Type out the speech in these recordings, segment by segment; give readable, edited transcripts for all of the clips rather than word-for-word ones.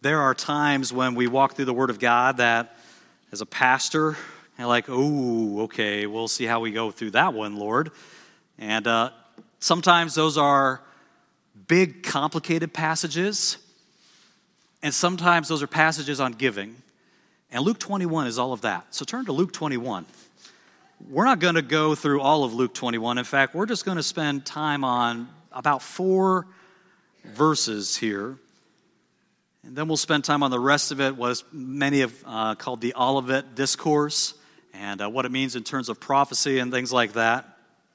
there are times when we walk through the Word of God that, as a pastor, you're like, oh, okay, we'll see how we go through that one, Lord. And sometimes those are big, complicated passages, and sometimes those are passages on giving. And Luke 21 is all of that. So turn to Luke 21. We're not going to go through all of Luke 21. In fact, we're just going to spend time on about 4 verses here. And then we'll spend time on the rest of it, what many have called the Olivet Discourse, and what it means in terms of prophecy and things like that.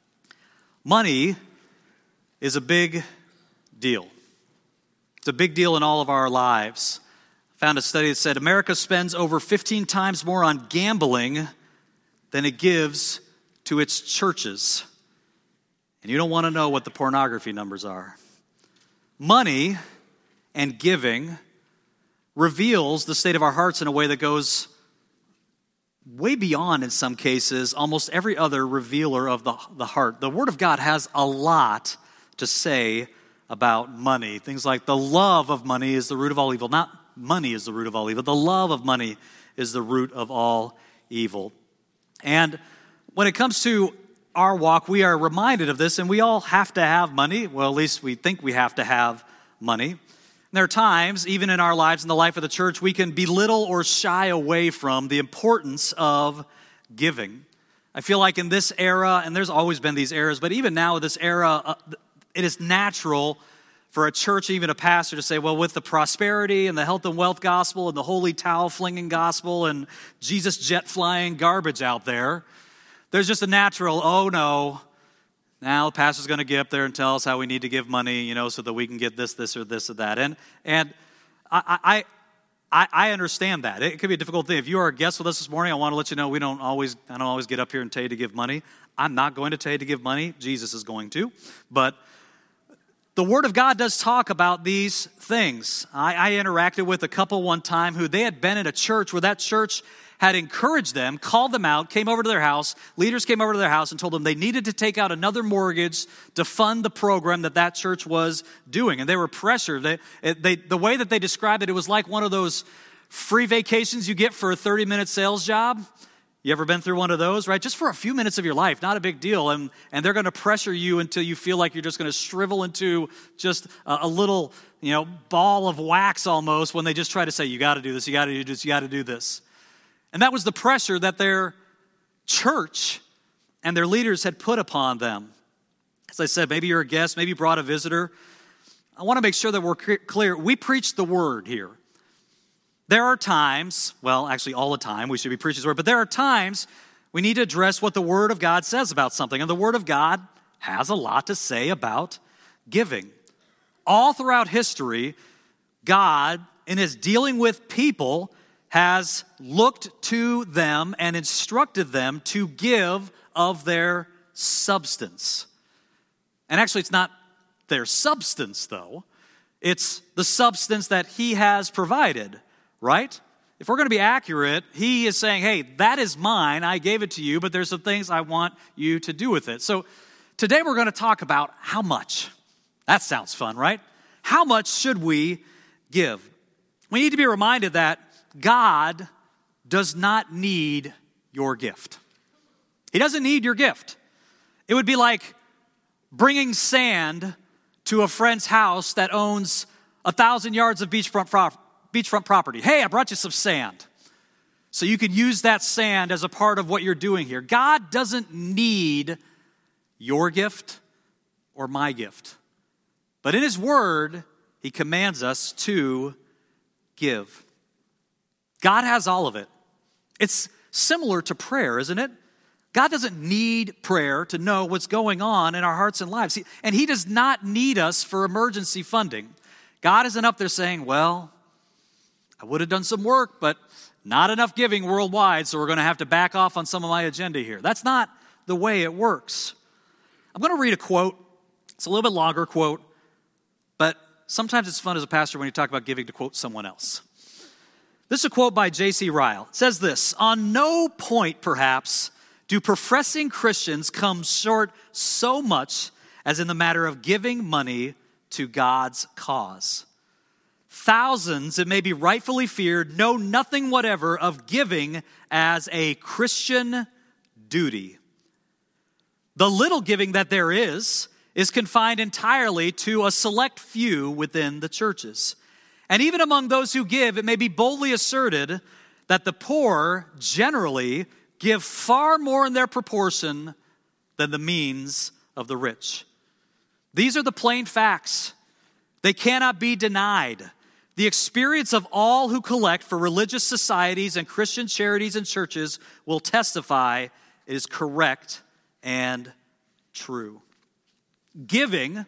Money is a big deal. It's a big deal in all of our lives. I found a study that said America spends over 15 times more on gambling than it gives to its churches. And you don't want to know what the pornography numbers are. Money and giving reveals the state of our hearts in a way that goes way beyond, in some cases, almost every other revealer of the heart. The Word of God has a lot to say about money. Things like the love of money is the root of all evil. Not money is the root of all evil. The love of money is the root of all evil. And when it comes to our walk, we are reminded of this, and we all have to have money. Well, at least we think we have to have money. And there are times, even in our lives, in the life of the church, we can belittle or shy away from the importance of giving. I feel like in this era, and there's always been these eras, but even now, this era, it is natural for a church, even a pastor, to say, well, with the prosperity and the health and wealth gospel and the holy towel flinging gospel and Jesus jet flying garbage out there, there's just a natural, oh no, now the pastor's going to get up there and tell us how we need to give money, so that we can get this, or this, or that. And I understand that. It could be a difficult thing. If you are a guest with us this morning, I want to let you know I don't always get up here and tell you to give money. I'm not going to tell you to give money. Jesus is going to. But the Word of God does talk about these things. I interacted with a couple one time who they had been in a church where that church had encouraged them, called them out, came over to their house, leaders came over to their house and told them they needed to take out another mortgage to fund the program that church was doing. And they were pressured. The way that they described it, it was like one of those free vacations you get for a 30-minute sales job. You ever been through one of those, right? Just for a few minutes of your life, not a big deal. And they're going to pressure you until you feel like you're just going to shrivel into just a little, ball of wax almost when they just try to say, you got to do this, you got to do this, you got to do this. And that was the pressure that their church and their leaders had put upon them. As I said, maybe you're a guest, maybe you brought a visitor. I want to make sure that we're clear. We preach the word here. There are times, well, actually all the time, we should be preaching the word, but there are times we need to address what the Word of God says about something. And the Word of God has a lot to say about giving. All throughout history, God, in His dealing with people, has looked to them and instructed them to give of their substance. And actually, it's not their substance, though. It's the substance that He has provided, right? If we're going to be accurate, He is saying, hey, that is mine, I gave it to you, but there's some things I want you to do with it. So today we're going to talk about how much. That sounds fun, right? How much should we give? We need to be reminded that God does not need your gift. He doesn't need your gift. It would be like bringing sand to a friend's house that owns 1,000 yards of beachfront property. Hey, I brought you some sand. So you can use that sand as a part of what you're doing here. God doesn't need your gift or my gift. But in His Word, He commands us to give. God has all of it. It's similar to prayer, isn't it? God doesn't need prayer to know what's going on in our hearts and lives. And He does not need us for emergency funding. God isn't up there saying, well, I would have done some work, but not enough giving worldwide, so we're going to have to back off on some of my agenda here. That's not the way it works. I'm going to read a quote. It's a little bit longer quote, but sometimes it's fun as a pastor when you talk about giving to quote someone else. This is a quote by J.C. Ryle. It says this: on no point, perhaps, do professing Christians come short so much as in the matter of giving money to God's cause. thousands, it may be rightfully feared, know nothing whatever of giving as a Christian duty. The little giving that there is confined entirely to a select few within the churches. And even among those who give, it may be boldly asserted that the poor generally give far more in their proportion than the means of the rich. These are the plain facts. They cannot be denied. The experience of all who collect for religious societies and Christian charities and churches will testify it is correct and true. Giving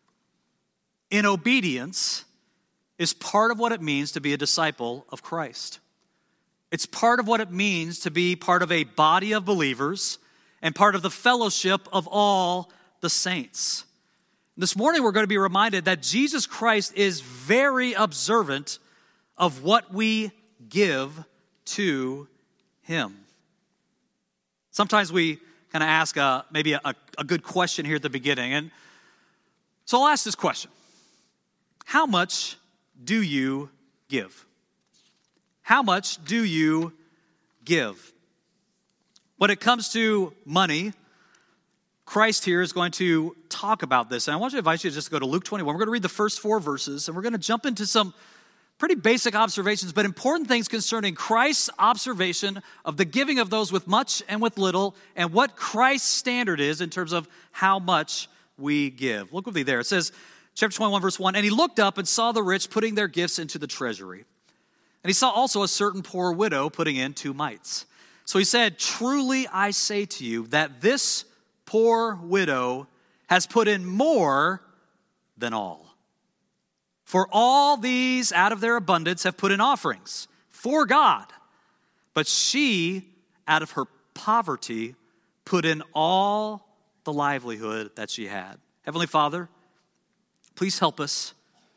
in obedience is part of what it means to be a disciple of Christ. It's part of what it means to be part of a body of believers and part of the fellowship of all the saints. This morning we're going to be reminded that Jesus Christ is very observant of what we give to him. Sometimes we kind of ask maybe a good question here at the beginning. And so I'll ask this question. How much do you give? How much do you give? When it comes to money, Christ here is going to talk about this. And I want to invite you to just go to Luke 21. We're going to read the first 4 verses, and we're going to jump into some pretty basic observations, but important things concerning Christ's observation of the giving of those with much and with little, and what Christ's standard is in terms of how much we give. Look with me there. It says, chapter 21, verse 1, and he looked up and saw the rich putting their gifts into the treasury. And he saw also a certain poor widow putting in 2 mites. So he said, truly I say to you that this poor widow has put in more than all. For all these out of their abundance have put in offerings for God. But she, out of her poverty, put in all the livelihood that she had. Heavenly Father, please help us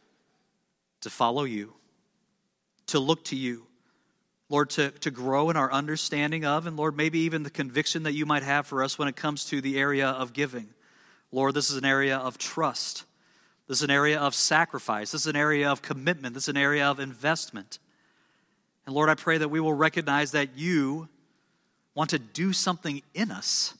to follow you, to look to you. Lord, to grow in our understanding of, and Lord, maybe even the conviction that you might have for us when it comes to the area of giving. Lord, this is an area of trust. This is an area of sacrifice. This is an area of commitment. This is an area of investment. And Lord, I pray that we will recognize that you want to do something in us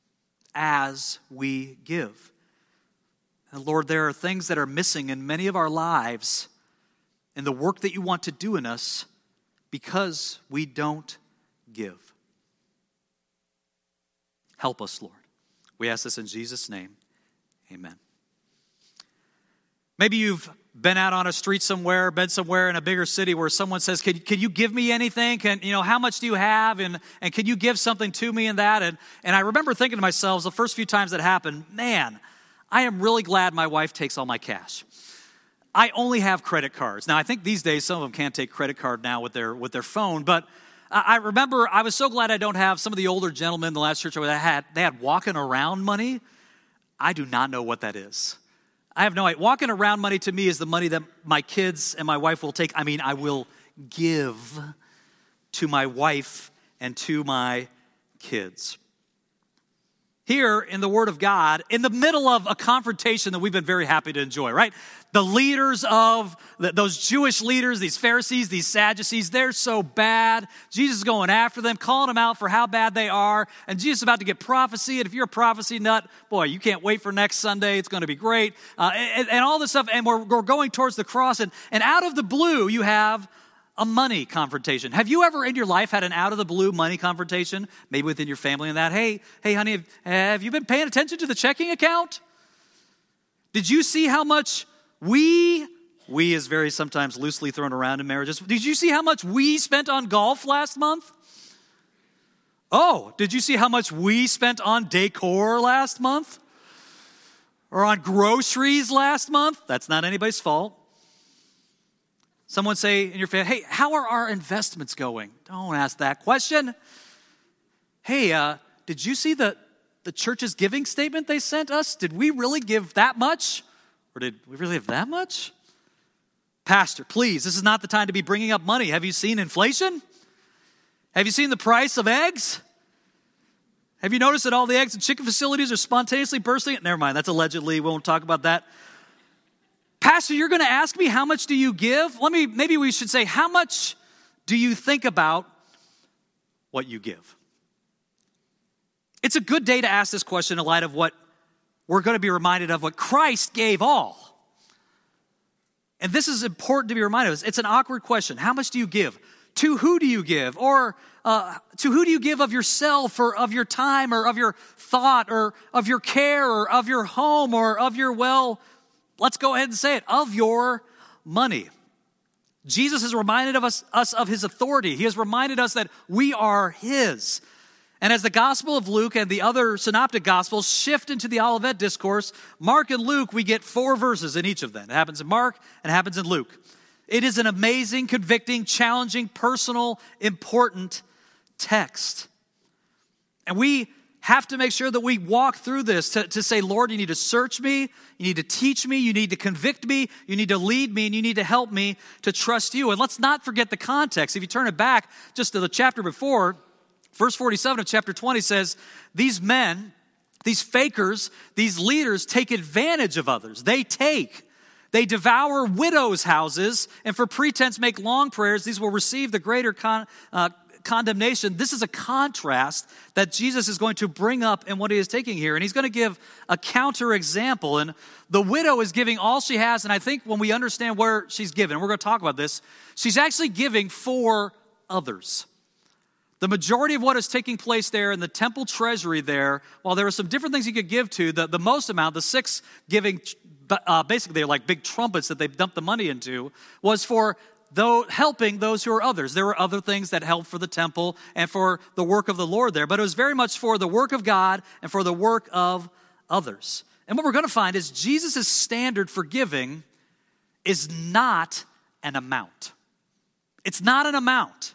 as we give. And Lord, there are things that are missing in many of our lives in the work that you want to do in us because we don't give. Help us, Lord. We ask this in Jesus' name. Amen. Maybe you've been out on a street somewhere, been somewhere in a bigger city where someone says, can you give me anything? How much do you have? And can you give something to me and that? And I remember thinking to myself, the first few times that happened, man, I am really glad my wife takes all my cash. I only have credit cards. Now, I think these days some of them can't take credit card now with their phone, but I remember I was so glad I don't have some of the older gentlemen in the last church that they had walking around money. I do not know what that is. I have no idea. Walking around money to me is the money that my kids and my wife will take. I will give to my wife and to my kids. Here in the Word of God, in the middle of a confrontation that we've been very happy to enjoy, right? The leaders of those Jewish leaders, these Pharisees, these Sadducees, they're so bad. Jesus is going after them, calling them out for how bad they are. And Jesus is about to get prophecy. And if you're a prophecy nut, boy, you can't wait for next Sunday. It's going to be great. And all this stuff. And we're going towards the cross. And out of the blue, you have a money confrontation. Have you ever in your life had an out-of-the-blue money confrontation? Maybe within your family and that. Hey, honey, have you been paying attention to the checking account? Did you see how much we is very sometimes loosely thrown around in marriages. Did you see how much we spent on golf last month? Oh, did you see how much we spent on decor last month? Or on groceries last month? That's not anybody's fault. Someone say in your family, hey, how are our investments going? Don't ask that question. Hey, did you see the church's giving statement they sent us? Did we really give that much? Or did we really have that much? Pastor, please, this is not the time to be bringing up money. Have you seen inflation? Have you seen the price of eggs? Have you noticed that all the eggs and chicken facilities are spontaneously bursting? Never mind, that's allegedly. We won't talk about that. Pastor, you're going to ask me, how much do you give? Maybe we should say, how much do you think about what you give? It's a good day to ask this question in light of what we're going to be reminded of, what Christ gave all. And this is important to be reminded of. It's an awkward question. How much do you give? To who do you give? Or to who do you give of yourself, or of your time, or of your thought, or of your care, or of your home, or of your, let's go ahead and say it, of your money? Jesus has reminded us of his authority. He has reminded us that we are his. And as the Gospel of Luke and the other synoptic Gospels shift into the Olivet Discourse, Mark and Luke, we get 4 verses in each of them. It happens in Mark and it happens in Luke. It is an amazing, convicting, challenging, personal, important text. And we have to make sure that we walk through this to say, Lord, you need to search me, you need to teach me, you need to convict me, you need to lead me, and you need to help me to trust you. And let's not forget the context. If you turn it back just to the chapter before, verse 47 of chapter 20 says, these men, these fakers, these leaders take advantage of others. They devour widows' houses, and for pretense make long prayers. These will receive the greater condemnation. This is a contrast that Jesus is going to bring up in what he is taking here. And he's going to give a counter example. And the widow is giving all she has. And I think when we understand where she's given, we're going to talk about this, she's actually giving for others. The majority of what is taking place there in the temple treasury there, while there are some different things you could give to, the most amount, the 6 giving, basically they're like big trumpets that they dumped the money into, was for helping those who are others. There were other things that helped for the temple and for the work of the Lord there, but it was very much for the work of God and for the work of others. And what we're going to find is Jesus' standard for giving is not an amount. It's not an amount.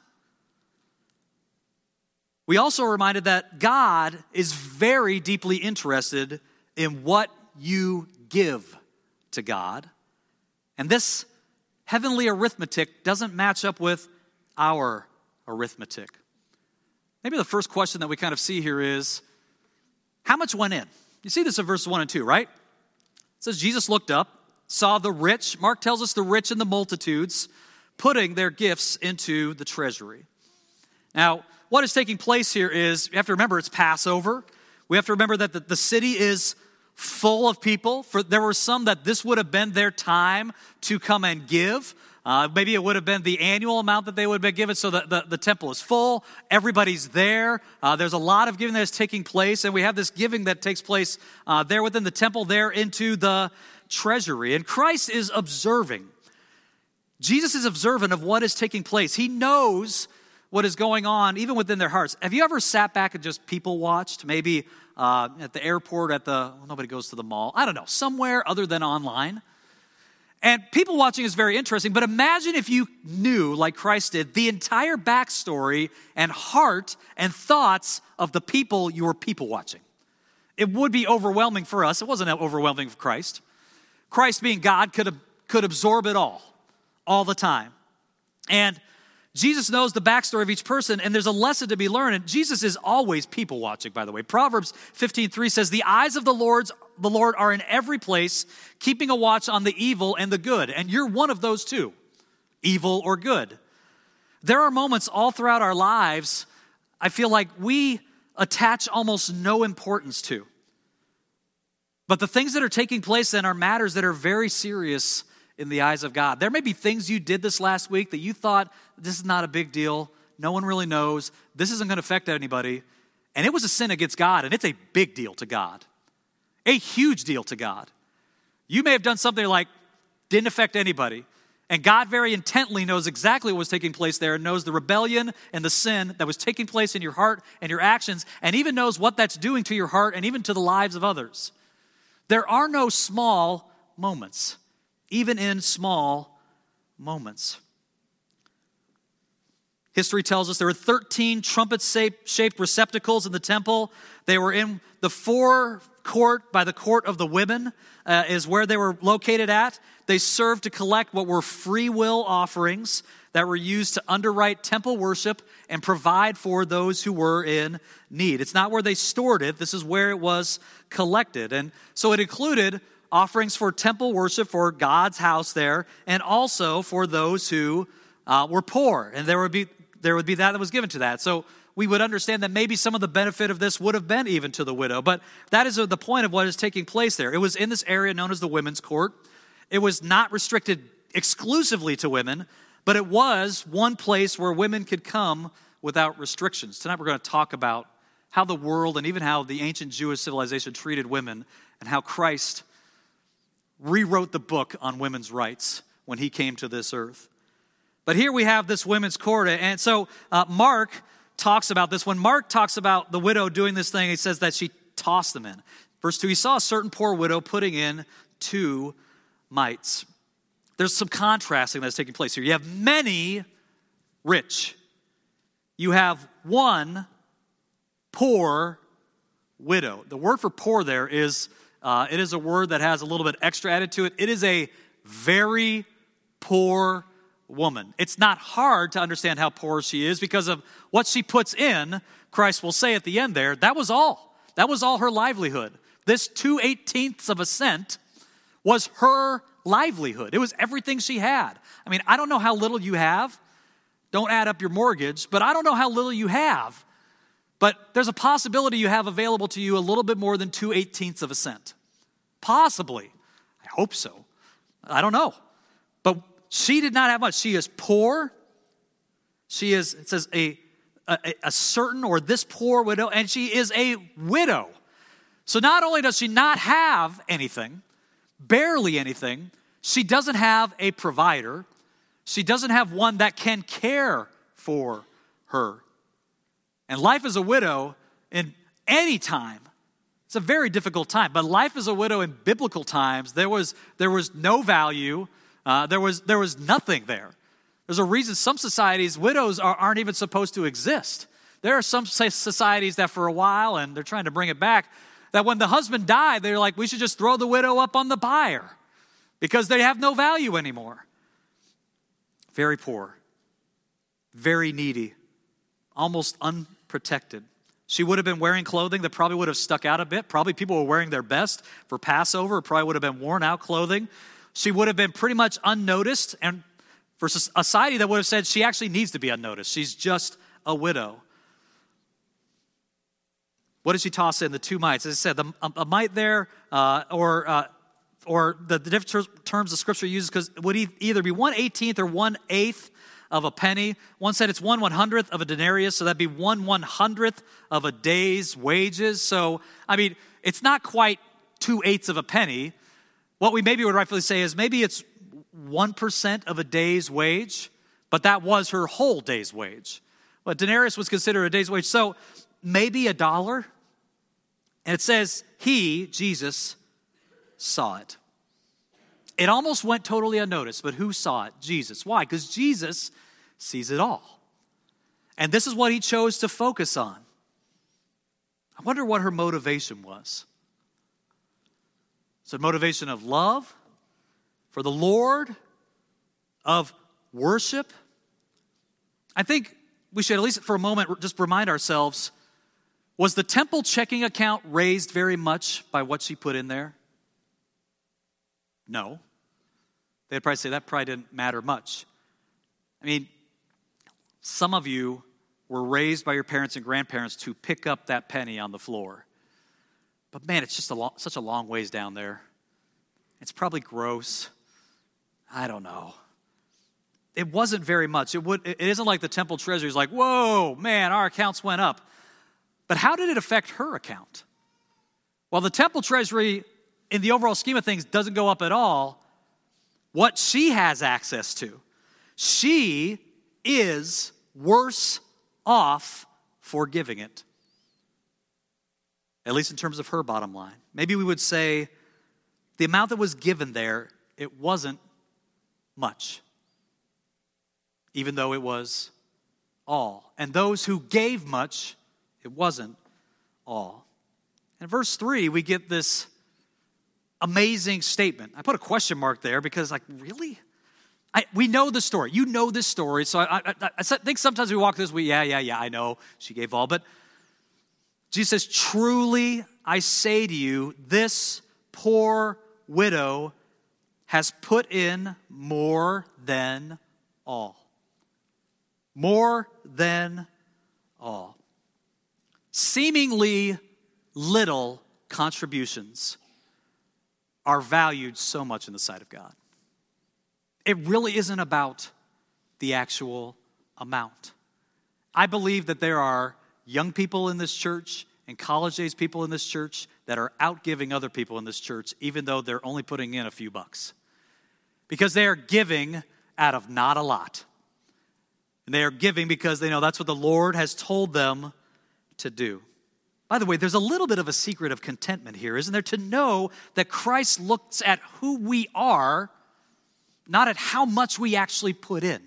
We also are reminded that God is very deeply interested in what you give to God. And this heavenly arithmetic doesn't match up with our arithmetic. Maybe the first question that we kind of see here is, how much went in? You see this in verses 1 and 2, right? It says, Jesus looked up, saw the rich, Mark tells us the rich in the multitudes, putting their gifts into the treasury. Now, what is taking place here is, you have to remember, it's Passover. We have to remember that the city is full of people. There were some that this would have been their time to come and give. Maybe it would have been the annual amount that they would have been given, so the temple is full. Everybody's there. There's a lot of giving that is taking place, and we have this giving that takes place there within the temple, there into the treasury. And Christ is observing. Jesus is observant of what is taking place. He knows what is going on, even within their hearts. Have you ever sat back and just people watched? Maybe at the airport, nobody goes to the mall. I don't know, somewhere other than online. And people watching is very interesting, but imagine if you knew, like Christ did, the entire backstory and heart and thoughts of the people you were people watching. It would be overwhelming for us. It wasn't overwhelming for Christ. Christ, being God, could absorb it all the time. And Jesus knows the backstory of each person, and there's a lesson to be learned. And Jesus is always people watching, by the way. Proverbs 15:3 says, the eyes of the Lord are in every place, keeping a watch on the evil and the good. And you're one of those two, evil or good. There are moments all throughout our lives, I feel like we attach almost no importance to. But the things that are taking place then are matters that are very serious in the eyes of God. There may be things you did this last week that you thought, this is not a big deal. No one really knows. This isn't going to affect anybody. And it was a sin against God, and it's a big deal to God. A huge deal to God. You may have done something like didn't affect anybody, and God very intently knows exactly what was taking place there, and knows the rebellion and the sin that was taking place in your heart and your actions, and even knows what that's doing to your heart and even to the lives of others. There are no small moments, even in small moments. History tells us there were 13 trumpet-shaped receptacles in the temple. They were in the forecourt by the court of the women, is where they were located at. They served to collect what were free will offerings that were used to underwrite temple worship and provide for those who were in need. It's not where they stored it. This is where it was collected. And so it included offerings for temple worship, for God's house there, and also for those who were poor. And there would be that was given to that. So we would understand that maybe some of the benefit of this would have been even to the widow. But that is the point of what is taking place there. It was in this area known as the women's court. It was not restricted exclusively to women, but it was one place where women could come without restrictions. Tonight we're going to talk about how the world and even how the ancient Jewish civilization treated women and how Christ rewrote the book on women's rights when he came to this earth. But here we have this women's court, and so Mark talks about this. When Mark talks about the widow doing this thing, he says that she tossed them in. Verse 2, he saw a certain poor widow putting in 2 mites. There's some contrasting that's taking place here. You have many rich. You have one poor widow. The word for poor there is, it is a word that has a little bit extra added to it. It is a very poor woman. It's not hard to understand how poor she is because of what she puts in. Christ will say at the end there, that was all. That was all her livelihood. This 2/18 of a cent was her livelihood. It was everything she had. I mean, I don't know how little you have. Don't add up your mortgage, but I don't know how little you have. But there's a possibility you have available to you a little bit more than 2/18 of a cent. Possibly. I hope so. I don't know. But she did not have much. She is poor. She is, it says, a certain or this poor widow, and she is a widow. So not only does she not have anything, barely anything, she doesn't have a provider. She doesn't have one that can care for her. And life as a widow in any time, it's a very difficult time. But life as a widow in biblical times, there was no value. There was nothing there. There's a reason some societies, widows aren't even supposed to exist. There are some societies that for a while, and they're trying to bring it back, that when the husband died, they're like, we should just throw the widow up on the pyre because they have no value anymore. Very poor, very needy, almost unprotected. She would have been wearing clothing that probably would have stuck out a bit. Probably people were wearing their best for Passover. It probably would have been worn out clothing. She would have been pretty much unnoticed, and for a society that would have said she actually needs to be unnoticed. She's just a widow. What did she toss in? The 2 mites. As I said, a mite there, or the different terms the Scripture uses, because it would either be 1/18 or 1/8 of a penny. One said it's 1/100th of a denarius, so that'd be 1/100th of a day's wages. So, I mean, it's not quite 2/8 of a penny. What we maybe would rightfully say is maybe it's 1% of a day's wage, but that was her whole day's wage. But denarius was considered a day's wage, so maybe $1. And it says he, Jesus, saw it. It almost went totally unnoticed, but who saw it? Jesus. Why? Because Jesus sees it all. And this is what he chose to focus on. I wonder what her motivation was. It's a motivation of love for the Lord, of worship. I think we should at least for a moment just remind ourselves, was the temple checking account raised very much by what she put in there? No. They'd probably say that probably didn't matter much. I mean, some of you were raised by your parents and grandparents to pick up that penny on the floor. But man, it's just such a long ways down there. It's probably gross. I don't know. It wasn't very much. It isn't like the temple treasury is like, whoa, man, our accounts went up. But how did it affect her account? Well, the temple treasury, in the overall scheme of things, doesn't go up at all. What she has access to, she is worse off for giving it. At least in terms of her bottom line. Maybe we would say the amount that was given there, it wasn't much. Even though it was all. And those who gave much, it wasn't all. In verse 3, we get this amazing statement. I put a question mark there because, like, really? We know the story. You know this story. So I think sometimes we walk this way, yeah, I know she gave all. But Jesus says, truly I say to you, this poor widow has put in more than all. More than all. Seemingly little contributions are valued so much in the sight of God. It really isn't about the actual amount. I believe that there are young people in this church and college-age people in this church that are outgiving other people in this church, even though they're only putting in a few bucks. Because they are giving out of not a lot. And they are giving because they know that's what the Lord has told them to do. By the way, there's a little bit of a secret of contentment here, isn't there? To know that Christ looks at who we are, not at how much we actually put in.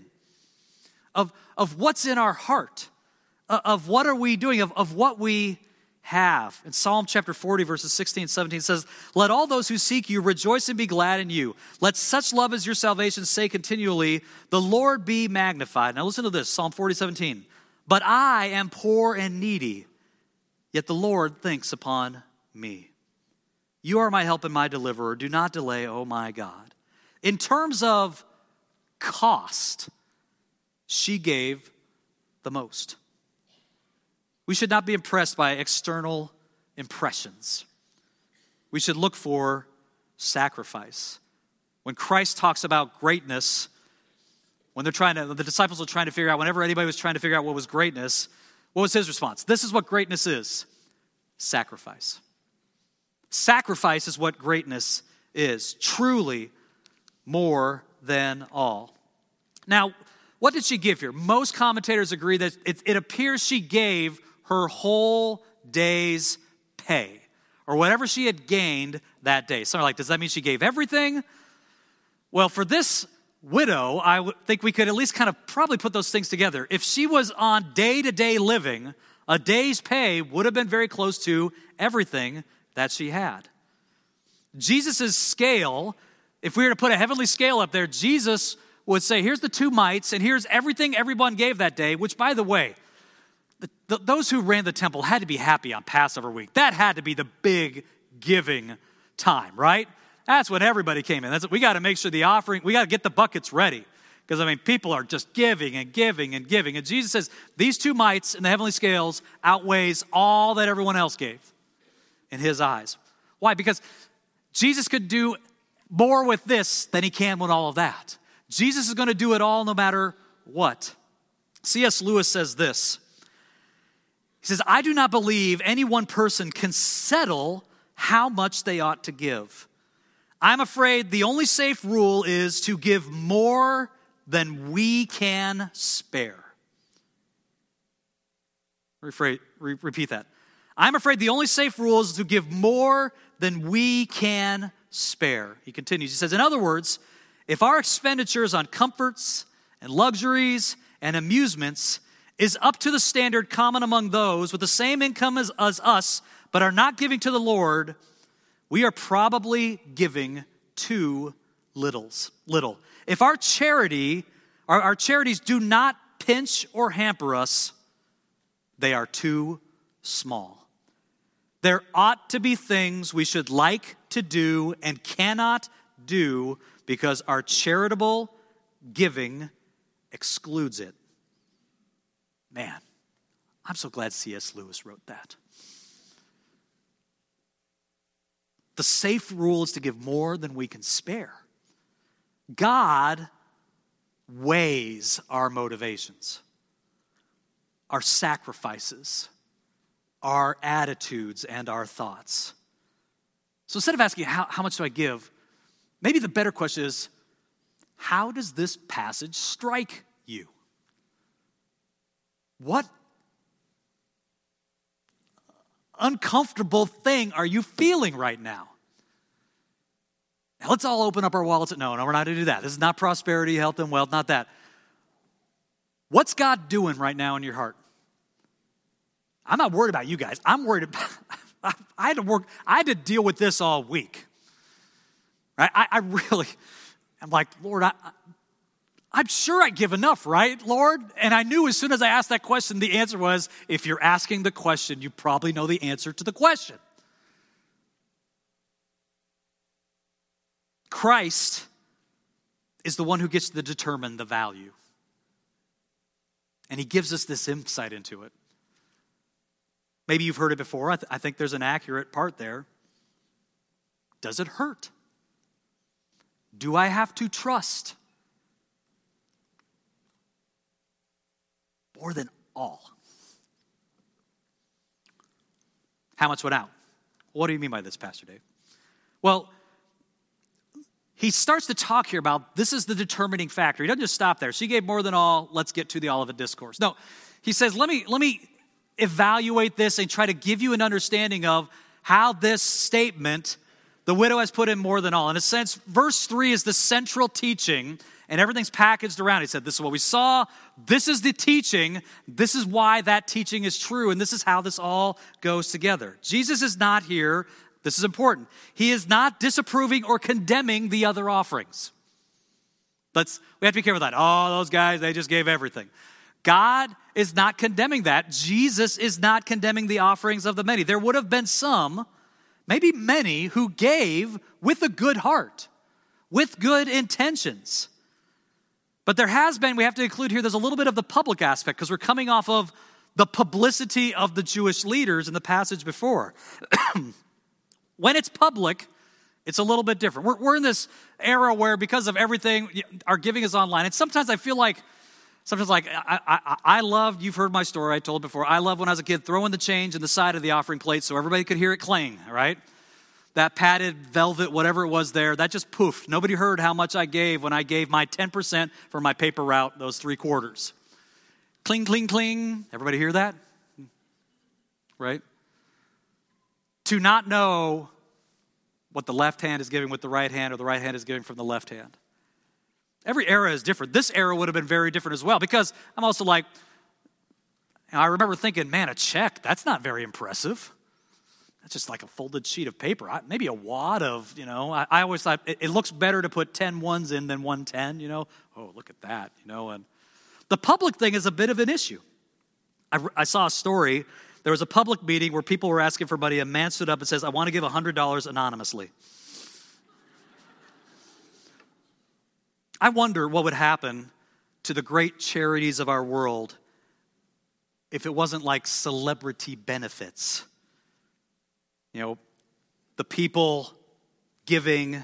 Of what's in our heart. Of what are we doing, of what we have. In Psalm chapter 40, verses 16 and 17 says, "Let all those who seek you rejoice and be glad in you. Let such love as your salvation say continually, the Lord be magnified." Now listen to this, Psalm 40, 17. "But I am poor and needy, yet the Lord thinks upon me. You are my help and my deliverer. Do not delay, O my God." In terms of cost, she gave the most. We should not be impressed by external impressions. We should look for sacrifice. When Christ talks about greatness, when the disciples were trying to figure out, whenever anybody was trying to figure out what was greatness, what was his response? This is what greatness is: sacrifice. Sacrifice is what greatness is, truly more than all. Now, what did she give here? Most commentators agree that it appears she gave her whole day's pay, or whatever she had gained that day. Some are like, does that mean she gave everything? Well, for this widow, I would think we could at least kind of probably put those things together. If she was on day-to-day living, a day's pay would have been very close to everything that she had. Jesus' scale, if we were to put a heavenly scale up there, Jesus would say, here's the 2 mites, and here's everything everyone gave that day, which, by the way, those who ran the temple had to be happy on Passover week. That had to be the big giving time, right? That's when everybody came in. We got to make sure the offering, we got to get the buckets ready. Because, people are just giving and giving and giving. And Jesus says, these 2 mites in the heavenly scales outweighs all that everyone else gave in his eyes. Why? Because Jesus could do more with this than he can with all of that. Jesus is going to do it all no matter what. C.S. Lewis says this. He says, "I do not believe any one person can settle how much they ought to give. I'm afraid the only safe rule is to give more than we can spare." Repeat that. I'm afraid the only safe rule is to give more than we can spare. He continues. He says, in other words, if our expenditures on comforts and luxuries and amusements is up to the standard common among those with the same income as us, but are not giving to the Lord, we are probably giving too little. If our charities do not pinch or hamper us, they are too small. There ought to be things we should like to do and cannot do because our charitable giving excludes it. Man, I'm so glad C.S. Lewis wrote that. The safe rule is to give more than we can spare. God weighs our motivations, our sacrifices, our attitudes, and our thoughts. So instead of asking, how much do I give? Maybe the better question is, how does this passage strike you? What uncomfortable thing are you feeling right now? Now let's all open up our wallets. No, we're not going to do that. This is not prosperity, health, and wealth, not that. What's God doing right now in your heart? I'm not worried about you guys. I'm worried about, I had to deal with this all week. Right? I'm like, Lord, I'm sure I give enough, right, Lord? And I knew as soon as I asked that question, the answer was, if you're asking the question, you probably know the answer to the question. Christ is the one who gets to determine the value. And he gives us this insight into it. Maybe you've heard it before. I think there's an accurate part there. Does it hurt? Do I have to trust? More than all. How much went out? What do you mean by this, Pastor Dave? Well, he starts to talk here about this is the determining factor. He doesn't just stop there. She gave more than all. Let's get to the Olivet Discourse. No, he says, let me evaluate this and try to give you an understanding of how this statement, the widow has put in more than all. In a sense, verse 3 is the central teaching, and everything's packaged around. He said, this is what we saw. This is the teaching. This is why that teaching is true, and this is how this all goes together. Jesus is not here. This is important. He is not disapproving or condemning the other offerings. We have to be careful with that. Oh, those guys, they just gave everything. God is not condemning that. Jesus is not condemning the offerings of the many. There would have been some, maybe many, who gave with a good heart, with good intentions. But there has been, we have to include here, there's a little bit of the public aspect because we're coming off of the publicity of the Jewish leaders in the passage before. When it's public, it's a little bit different. We're in this era where because of everything, our giving is online. And sometimes I feel like, I loved, you've heard my story, I told before, I loved when I was a kid throwing the change in the side of the offering plate so everybody could hear it clang, right? That padded velvet, whatever it was there, that just poofed. Nobody heard how much I gave when I gave my 10% for my paper route, those 3/4. Cling, cling, cling. Everybody hear that? Right? To not know what the left hand is giving with the right hand or the right hand is giving from the left hand. Every era is different. This era would have been very different as well because I'm also like, I remember thinking, man, a check, that's not very impressive. That's just like a folded sheet of paper. Maybe a wad of, I always thought it looks better to put 10 ones in than 110, Oh, look at that, and the public thing is a bit of an issue. I saw a story. There was a public meeting where people were asking for money. A man stood up and says, I want to give $100 anonymously. I wonder what would happen to the great charities of our world if it wasn't like celebrity benefits. The people giving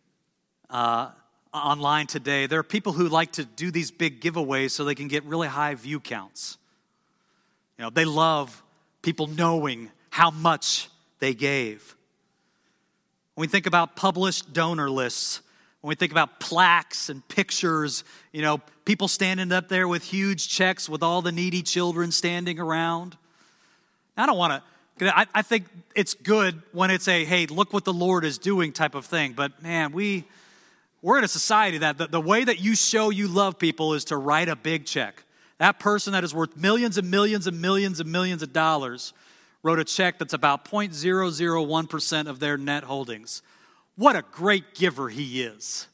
online today, there are people who like to do these big giveaways so they can get really high view counts. They love people knowing how much they gave. When we think about published donor lists, when we think about plaques and pictures, people standing up there with huge checks with all the needy children standing around. I don't want to, I think it's good when it's a, hey, look what the Lord is doing type of thing. But man, we're in a society that the way that you show you love people is to write a big check. That person that is worth millions and millions and millions and millions of dollars wrote a check that's about 0.001% of their net holdings. What a great giver he is.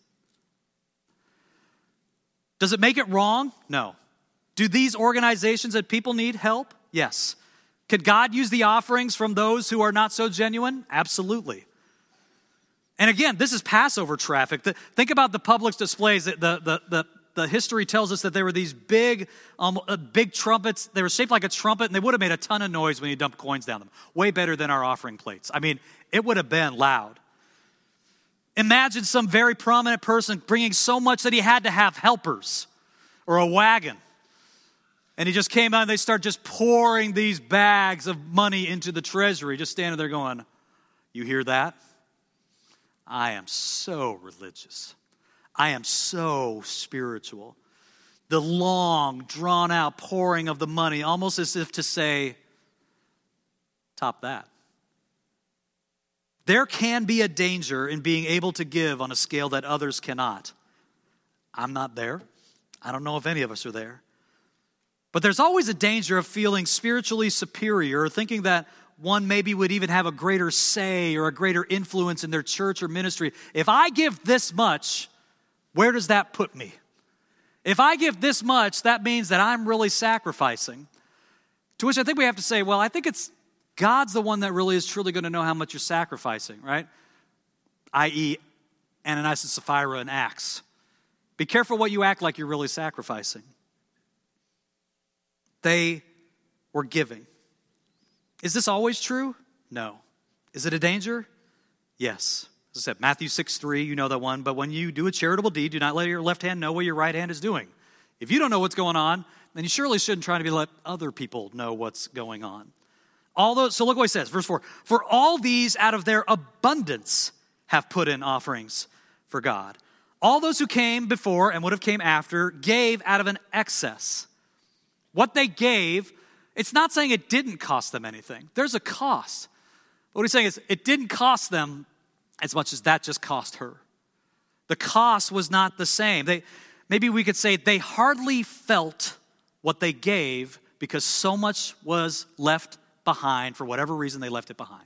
Does it make it wrong? No. Do these organizations and people need help? Yes. Could God use the offerings from those who are not so genuine? Absolutely. And again, this is Passover traffic. Think about the public displays. The history tells us that there were these big trumpets. They were shaped like a trumpet, and they would have made a ton of noise when you dumped coins down them. Way better than our offering plates. I mean, it would have been loud. Imagine some very prominent person bringing so much that he had to have helpers or a wagon. And he just came out and they start just pouring these bags of money into the treasury, just standing there going, you hear that? I am so religious. I am so spiritual. The long, drawn-out pouring of the money, almost as if to say, top that. There can be a danger in being able to give on a scale that others cannot. I'm not there. I don't know if any of us are there. But there's always a danger of feeling spiritually superior or thinking that one maybe would even have a greater say or a greater influence in their church or ministry. If I give this much, where does that put me? If I give this much, that means that I'm really sacrificing. To which I think we have to say, well, I think it's God's the one that really is truly going to know how much you're sacrificing, right? I.e., Ananias and Sapphira in Acts. Be careful what you act like you're really sacrificing. They were giving. Is this always true? No. Is it a danger? Yes. As I said, Matthew 6:3, you know that one. But when you do a charitable deed, do not let your left hand know what your right hand is doing. If you don't know what's going on, then you surely shouldn't try to let other people know what's going on. So look what he says, verse 4. For all these out of their abundance have put in offerings for God. All those who came before and would have came after gave out of an excess. What they gave, it's not saying it didn't cost them anything. There's a cost. What he's saying is it didn't cost them as much as that just cost her. The cost was not the same. Maybe we could say they hardly felt what they gave because so much was left behind for whatever reason they left it behind.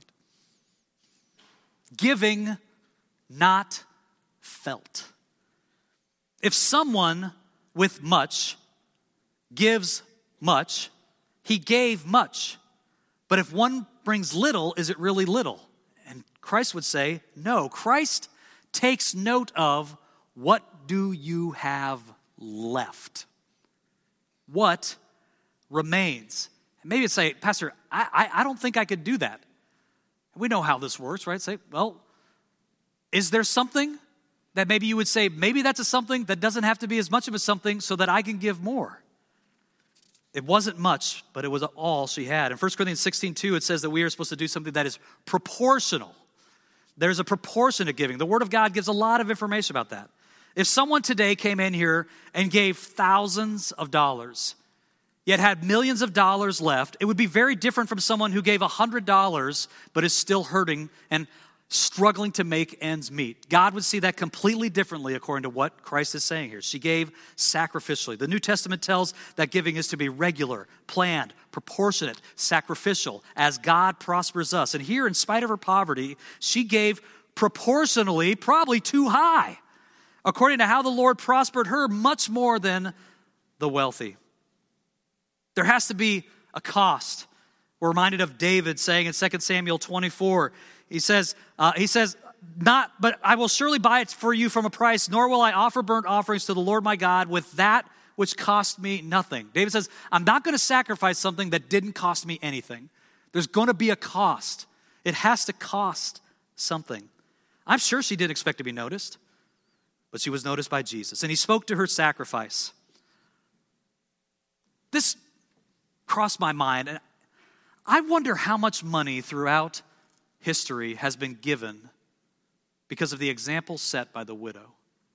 Giving, not felt. If someone with much gives much, he gave much. But if one brings little, is it really little? And Christ would say, no. Christ takes note of what do you have left? What remains? And maybe it's say, Pastor, I don't think I could do that. We know how this works, right? Say, well, is there something that maybe you would say, maybe that's a something that doesn't have to be as much of a something so that I can give more? It wasn't much, but it was all she had. In 1 Corinthians 16:2, it says that we are supposed to do something that is proportional. There's a proportion to giving. The Word of God gives a lot of information about that. If someone today came in here and gave thousands of dollars, yet had millions of dollars left, it would be very different from someone who gave $100 but is still hurting and struggling to make ends meet. God would see that completely differently according to what Christ is saying here. She gave sacrificially. The New Testament tells that giving is to be regular, planned, proportionate, sacrificial, as God prospers us. And here, in spite of her poverty, she gave proportionally, probably too high, according to how the Lord prospered her much more than the wealthy. There has to be a cost. We're reminded of David saying in 2 Samuel 24, he says, not, but I will surely buy it for you from a price, nor will I offer burnt offerings to the Lord my God with that which cost me nothing. David says, I'm not going to sacrifice something that didn't cost me anything. There's going to be a cost. It has to cost something. I'm sure she didn't expect to be noticed, but she was noticed by Jesus, and he spoke to her sacrifice. This crossed my mind, and I wonder how much money throughout history has been given because of the example set by the widow.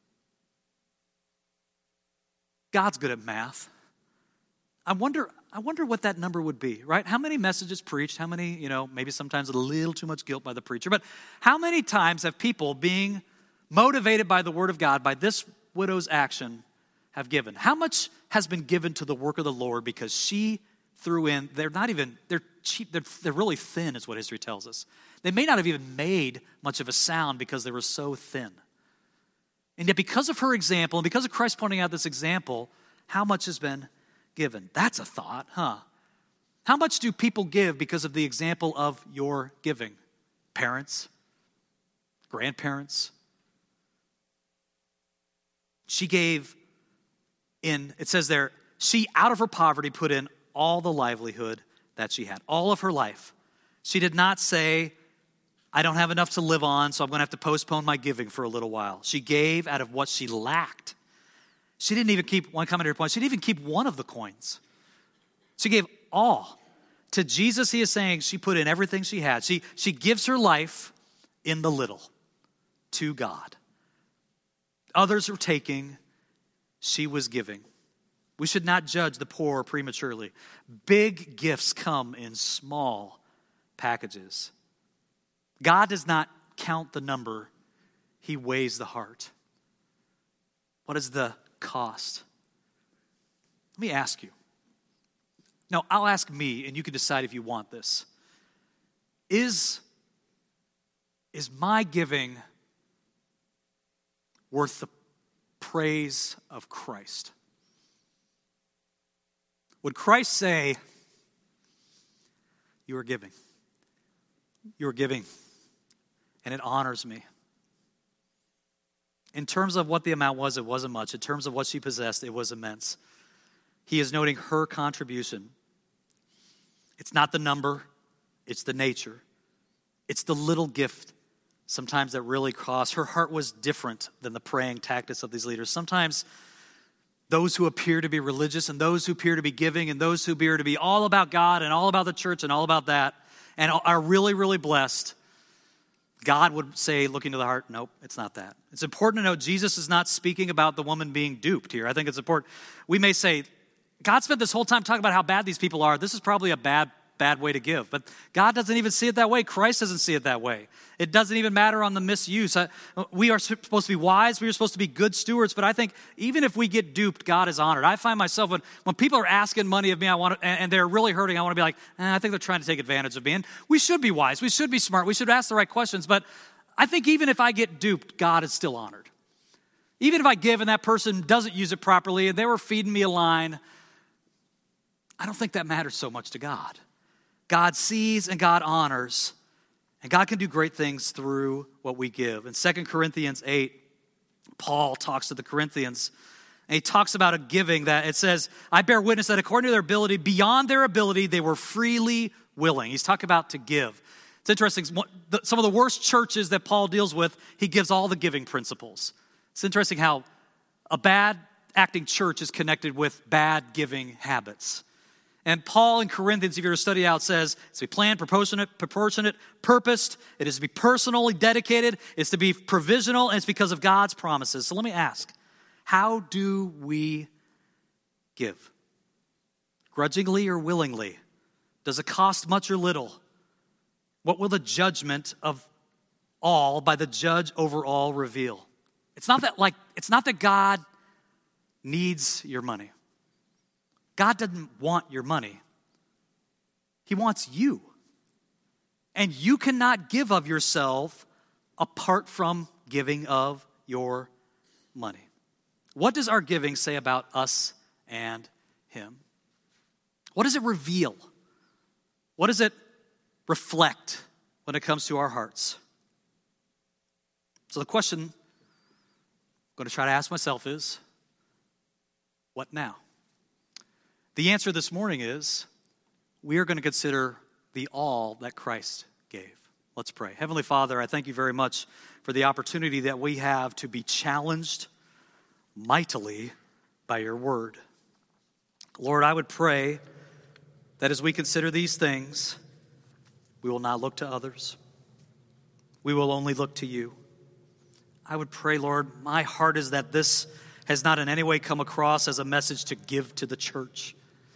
God's good at math. I wonder what that number would be, right? How many messages preached? How many, maybe sometimes a little too much guilt by the preacher, but how many times have people being motivated by the word of God, by this widow's action, have given? How much has been given to the work of the Lord because she threw in, they're cheap, they're really thin is what history tells us. They may not have even made much of a sound because they were so thin. And yet because of her example, and because of Christ pointing out this example, how much has been given? That's a thought, huh? How much do people give because of the example of your giving? Parents? Grandparents? She gave in, it says there, she out of her poverty put in all the livelihood that she had, all of her life. She did not say, I don't have enough to live on, so I'm going to have to postpone my giving for a little while. She gave out of what she lacked. She didn't even keep, one commentator points, she didn't even keep one of the coins. She gave all. To Jesus, he is saying she put in everything she had. She gives her life in the little to God. Others were taking, she was giving. We should not judge the poor prematurely. Big gifts come in small packages. God does not count the number, he weighs the heart. What is the cost? Let me ask you. No, I'll ask me, and you can decide if you want this. Is my giving worth the praise of Christ? Would Christ say, you are giving. You are giving, and it honors me. In terms of what the amount was, it wasn't much. In terms of what she possessed, it was immense. He is noting her contribution. It's not the number, it's the nature. It's the little gift sometimes that really costs. Her heart was different than the praying tactics of these leaders. Sometimes those who appear to be religious and those who appear to be giving and those who appear to be all about God and all about the church and all about that and are really, really blessed, God would say, looking to the heart, nope, it's not that. It's important to note Jesus is not speaking about the woman being duped here. I think it's important. We may say, God spent this whole time talking about how bad these people are. This is probably a bad way to give. But God doesn't even see it that way. Christ doesn't see it that way. It doesn't even matter on the misuse. We are supposed to be wise. We are supposed to be good stewards. But I think even if we get duped, God is honored. I find myself when people are asking money of me, and they're really hurting, I want to be like, I think they're trying to take advantage of me. And we should be wise. We should be smart. We should ask the right questions. But I think even if I get duped, God is still honored. Even if I give and that person doesn't use it properly and they were feeding me a line, I don't think that matters so much to God. God sees and God honors, and God can do great things through what we give. In 2 Corinthians 8, Paul talks to the Corinthians, and he talks about a giving that it says, I bear witness that according to their ability, beyond their ability, they were freely willing. He's talking about to give. It's interesting, some of the worst churches that Paul deals with, he gives all the giving principles. It's interesting how a bad acting church is connected with bad giving habits. And Paul in Corinthians, if you were to study out, says it's to be planned, proportionate, purposed. It is to be personally dedicated. It's to be provisional, and it's because of God's promises. So let me ask, how do we give? Grudgingly or willingly? Does it cost much or little? What will the judgment of all by the judge over all reveal? It's not that God needs your money. God doesn't want your money. He wants you. And you cannot give of yourself apart from giving of your money. What does our giving say about us and Him? What does it reveal? What does it reflect when it comes to our hearts? So the question I'm going to try to ask myself is, what now? The answer this morning is, we are going to consider the all that Christ gave. Let's pray. Heavenly Father, I thank you very much for the opportunity that we have to be challenged mightily by your word. Lord, I would pray that as we consider these things, we will not look to others. We will only look to you. I would pray, Lord, my heart is that this has not in any way come across as a message to give to the church.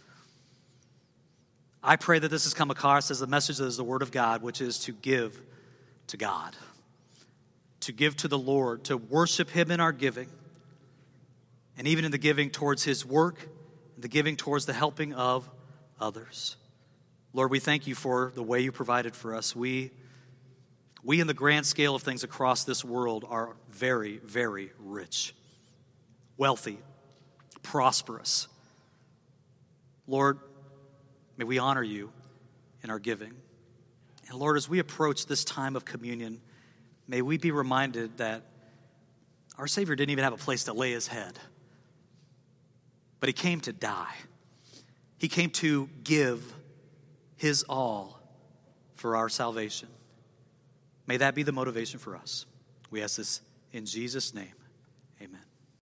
I pray that this has come across as a message that is the word of God, which is to give to God, to give to the Lord, to worship Him in our giving, and even in the giving towards His work, and the giving towards the helping of others. Lord, we thank you for the way you provided for us. We in the grand scale of things across this world are very, very rich, wealthy, prosperous. Lord, may we honor you in our giving. And Lord, as we approach this time of communion, may we be reminded that our Savior didn't even have a place to lay his head, but he came to die. He came to give his all for our salvation. May that be the motivation for us. We ask this in Jesus' name.